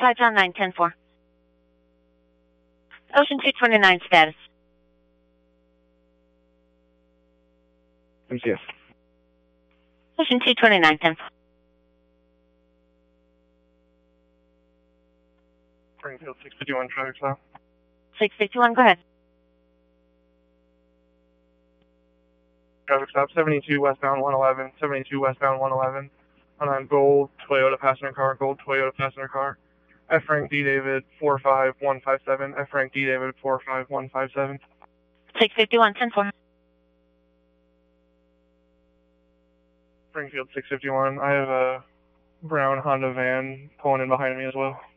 Flight John 910-4. Ocean 229 status. MCS. Ocean 229, 10. Springfield 651 traffic stop. 651, go ahead. Traffic stop 72 westbound 111, 72 westbound 111. On gold Toyota passenger car, gold Toyota passenger car. F rank D David 45157, F rank D David 45157. 651, 10-4. Springfield 651. I have a brown Honda van pulling in behind me as well.